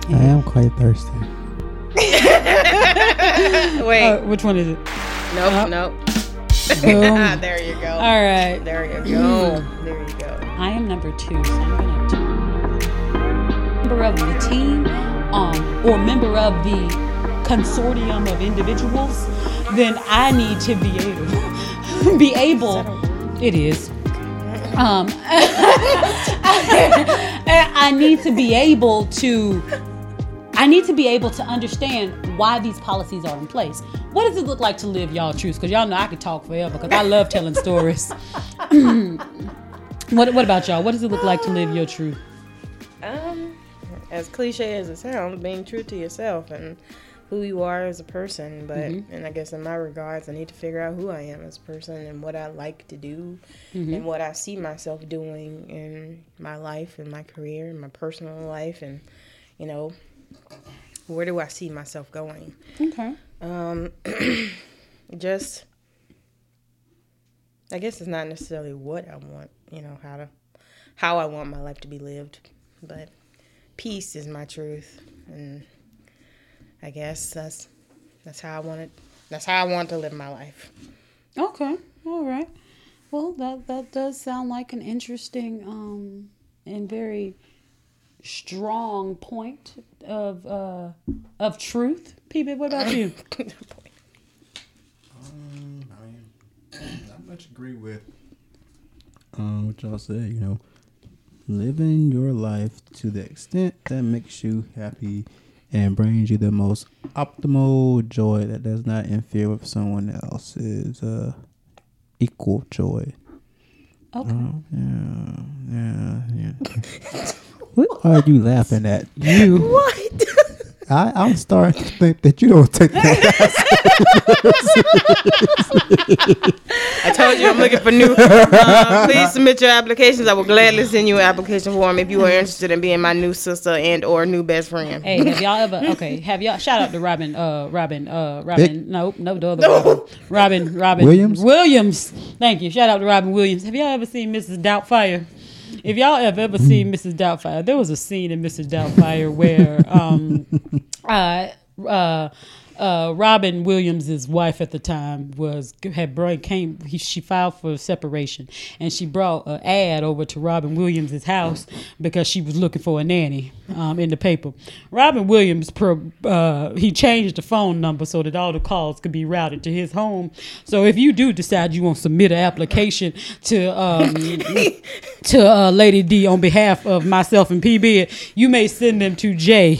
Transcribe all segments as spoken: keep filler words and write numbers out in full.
I am quite thirsty. Wait. Uh, which one is it? Nope, Uh, nope. Boom. There you go. All right. There you go. There you go. I am number two, so I'm gonna do member of the team, um, or member of the consortium of individuals. Then I need to be able, be able. It is. Um, I need to be able to. I need to be able to understand why these policies are in place. What does it look like to live y'all truths? Because y'all know I could talk forever because I love telling stories. what What about y'all? What does it look like to live your truth? Um, as cliche as it sounds, being true to yourself and who you are as a person. But mm-hmm. and I guess in my regards, I need to figure out who I am as a person and what I like to do mm-hmm. and what I see myself doing in my life, in my career, in my personal life, and you know. Where do I see myself going? Okay. Um, just, I guess it's not necessarily what I want, you know, how to, how I want my life to be lived, but peace is my truth, and I guess that's that's how I want it. That's how I want to live my life. Okay. All right. Well, that that does sound like an interesting um and very strong point of uh of truth. P-B, what about you? um, I not much agree with um what y'all said. You know, living your life to the extent that makes you happy and brings you the most optimal joy that does not interfere with someone else's uh equal joy. Okay. Uh, yeah, yeah, yeah. What are you laughing at? You. What? I, I'm starting to think that you don't take that. I told you I'm looking for new. Uh, please submit your applications. I will gladly send you an application form if you are interested in being my new sister and or new best friend. Hey, have y'all ever? Okay, have y'all? Shout out to Robin. Uh, Robin. Uh, Robin. Nope, no, the other Robin. Robin. Robin Williams. Williams. Thank you. Shout out to Robin Williams. Have y'all ever seen Missus Doubtfire? If y'all have ever seen Missus Doubtfire, there was a scene in Missus Doubtfire where um, uh, uh, uh, Robin Williams' wife at the time was had brought came. He, she filed for separation, and she brought an ad over to Robin Williams' house because she was looking for a nanny um, in the paper. Robin Williams pro, uh, he changed the phone number so that all the calls could be routed to his home. So if you do decide you want to submit an application to um, to uh, Lady D on behalf of myself and P B, you may send them to Jay.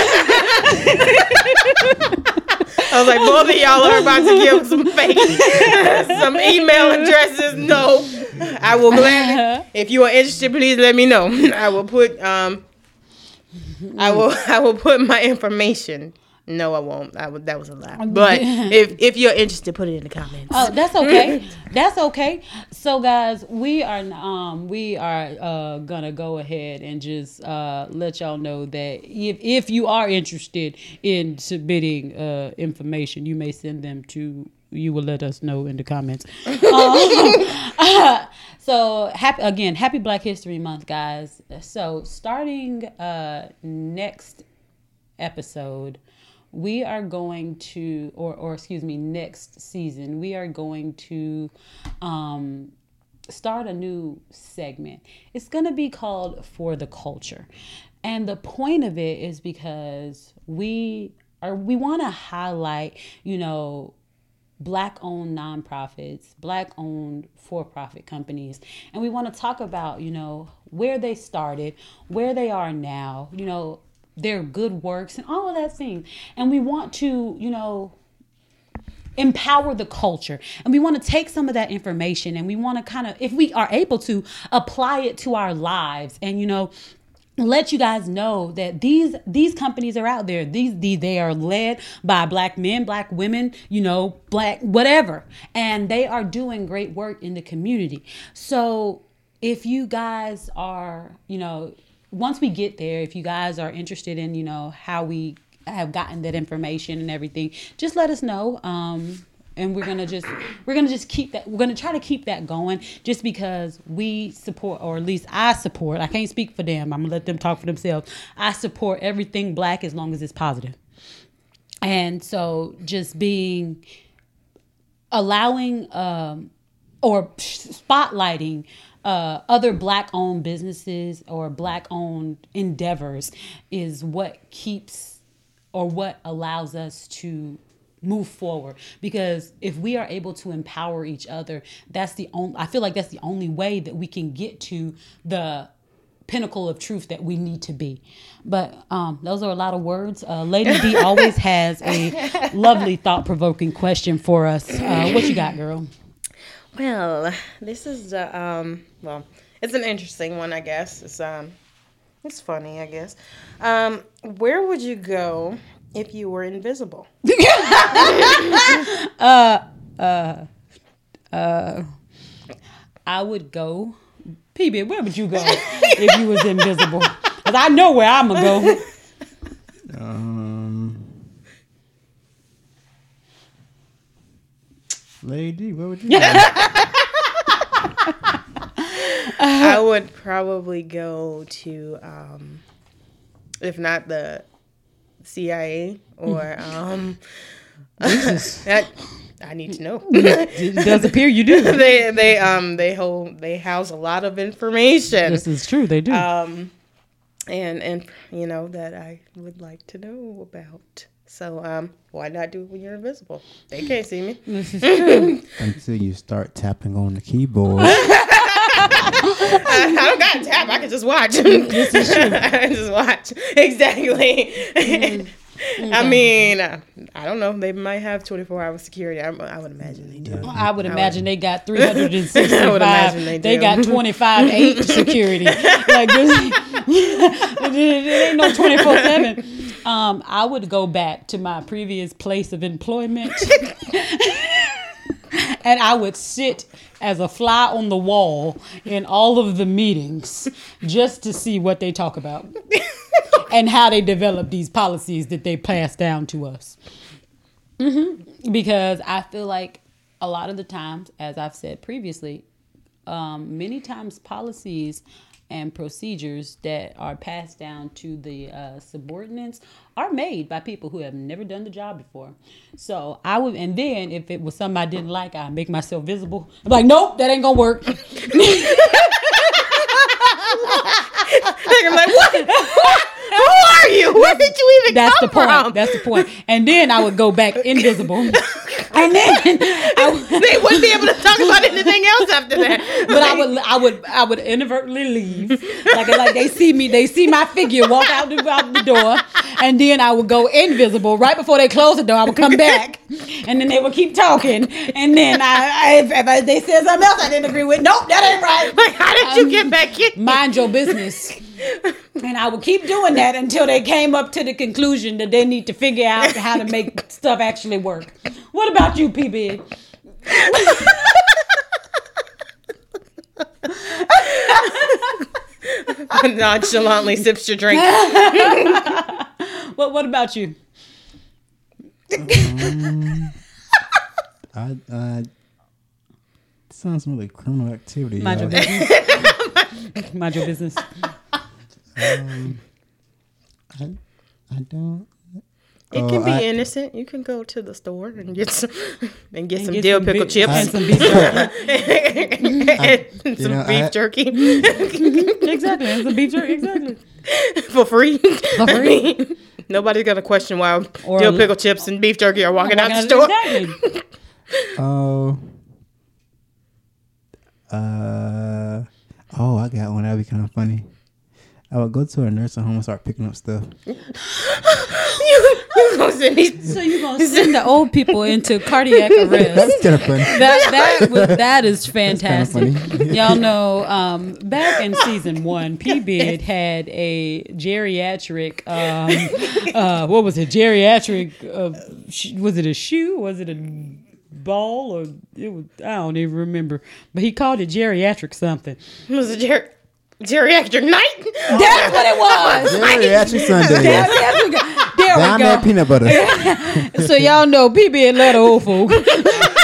I was like, both of y'all are about to give some fake, some email addresses. No, I will gladly. If you are interested, please let me know. I will put, um, I will, I will put my information. No, I won't. I would. That was a lie. But if if you're interested, put it in the comments. Oh, that's okay. That's okay. So, guys, we are um we are uh gonna go ahead and just uh let y'all know that if if you are interested in submitting uh information, you may send them to. You will let us know in the comments. um, uh, so happy again. Happy Black History Month, guys. So starting uh next episode. We are going to, or, or excuse me, next season, we are going to um, start a new segment. It's going to be called For the Culture. And the point of it is because we are, we want to highlight, you know, Black-owned nonprofits, Black-owned for-profit companies. And we want to talk about, you know, where they started, where they are now, you know, their good works and all of that thing. And we want to, you know, empower the culture. And we want to take some of that information and we want to kind of, if we are able to, apply it to our lives and, you know, let you guys know that these these companies are out there. These, these they are led by Black men, Black women, you know, Black whatever. And they are doing great work in the community. So if you guys are, you know, once we get there, if you guys are interested in, you know, how we have gotten that information and everything, just let us know. Um, And we're gonna just we're gonna just keep that we're gonna try to keep that going just because we support, or at least I support, I can't speak for them, I'm gonna let them talk for themselves. I support everything black as long as it's positive. And so just being allowing um or spotlighting uh other black owned businesses or black owned endeavors is what keeps or what allows us to move forward. Because if we are able to empower each other, that's the only, I feel like that's the only way that we can get to the pinnacle of truth that we need to be. But um, those are a lot of words. Uh, Lady D always has a lovely thought-provoking question for us. Uh, what you got, girl? Well, this is uh, um, well, it's an interesting one, I guess. It's um, it's funny, I guess. Um, where would you go if you were invisible? uh, uh, uh, I would go. P B, where would you go if you was invisible? Because I know where I'm gonna go. Um, Lady, where would you go? I would probably go to, um, if not the C I A or um, that I need to know. It does appear you do. they they um they hold they house a lot of information. This is true. They do. Um, and and you know that I would like to know about. So um, why not do it when you're invisible? They can't see me. This is true. Until you start tapping on the keyboard. I, I don't got to tap. I can just watch. This is true. I can just watch. Exactly. Mm-hmm. Okay. I mean, uh, I don't know. They might have twenty-four hour security. I, I would imagine they do. I would imagine I would, they got three hundred sixty-five. I would imagine they do. They got twenty-five eight security. Like, it ain't no twenty-four seven. Um, I would go back to my previous place of employment. And I would sit as a fly on the wall in all of the meetings just to see what they talk about and how they develop these policies that they pass down to us. Mm-hmm. Because I feel like a lot of the times, as I've said previously, um, many times policies and procedures that are passed down to the uh, subordinates are made by people who have never done the job before. So I would, and then if it was something I didn't like, I'd make myself visible. I'm like, nope, that ain't gonna work. I'm like, what? Who are you? Where did you even That's come the point. from? That's the point. And then I would go back invisible. And then I, they wouldn't be able to talk about anything else after that. But like, I would, I would, I would inadvertently leave. Like, like they see me, they see my figure walk out the, out the door, and then I would go invisible. Right before they close the door, I would come back, and then they would keep talking. And then I, I if, if I, they said something else I didn't agree with, nope, that ain't right. Like, how did you um, get back in? Mind your business. And I would keep doing that until they came up to the conclusion that they need to figure out how to make stuff actually work. What about you, P B? Nonchalantly sips your drink. What What about you? Um, I, I sounds really criminal activity. Mind your y'all. business. Mind your business. Um, I, I don't. It oh, can be I, innocent. You can go to the store and get some and get And some get dill some pickle big- chips and some beef jerky. and some know, beef I- jerky Exactly. And some beef jerky. Exactly. for free. For free. I mean, nobody's gonna question why Or dill a- pickle chips and beef jerky are walking out the Walking store. Exactly. Oh. Uh. Oh, I got one. That'd be kind of funny. I would go to a nursing home and start picking up stuff. you, you gonna send these? So you're gonna send the old people into cardiac arrest? That's kind of funny. That that was, that is fantastic. funny. Y'all know, um, back in season one, P-Bid had a geriatric. Um, uh, what was it? Geriatric. Uh, sh- was it a shoe? Was it a ball? Or it was? I don't even remember. But he called it geriatric something. It was a ger- geriatric night. That's what it was. Geriatric Sunday. There we Down go. there peanut butter. So y'all know P B and let old folk.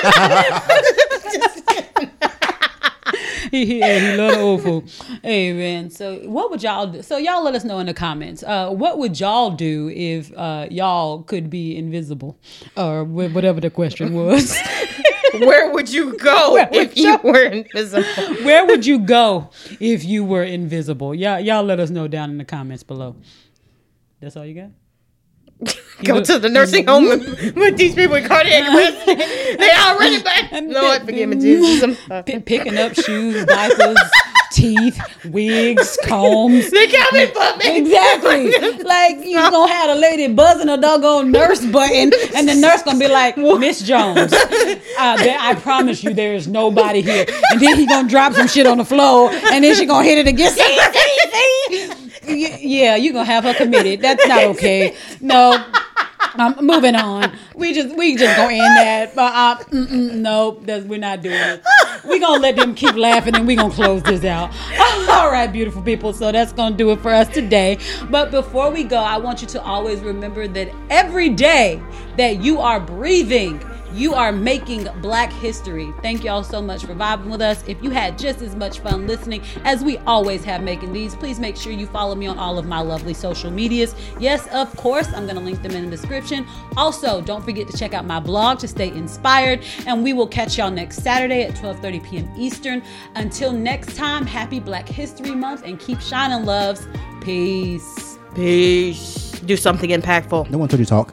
he, he, he love the old food. Hey man, so what would y'all do? So y'all let us know in the comments. Uh, what would y'all do if uh, y'all could be invisible, or wh- whatever the question was? Where would you go Where would if you you- were invisible? Where would you go if you were invisible? Y'all, y'all let us know down in the comments below. That's all you got? Go look- to the nursing home with, with these people with cardiac arrest. They already back. Lord, forgive me, Jesus. I'm sorry. P- picking up shoes, diapers, teeth, wigs, combs. They coming for me. Exactly. Like you gonna have a lady buzzing a doggone nurse button, and the nurse gonna be like, Miss Jones, uh, there, I promise you there is nobody here. And then he gonna drop some shit on the floor, and then she gonna hit it again. See, see, see? Y- Yeah, you gonna have her committed. That's not okay. No. Um, moving on. We just we just gonna end that. But uh, mm-mm, nope, that's, we're not doing it. We gonna let them keep laughing and we gonna close this out. All right, beautiful people. So that's gonna do it for us today. But before we go, I want you to always remember that every day that you are breathing, you are making Black history. Thank y'all so much for vibing with us. If you had just as much fun listening as we always have making these, please make sure you follow me on all of my lovely social medias. Yes, of course, I'm going to link them in the description. Also, don't forget to check out my blog to stay inspired. And we will catch y'all next Saturday at twelve thirty p.m. Eastern. Until next time, happy Black History Month and keep shining, loves. Peace. Peace. Do something impactful. No one told you to talk.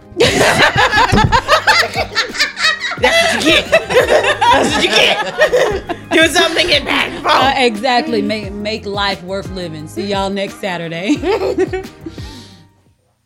That's what you get. That's what you get. Do something impactful. Uh, exactly. Make, make life worth living. See y'all next Saturday.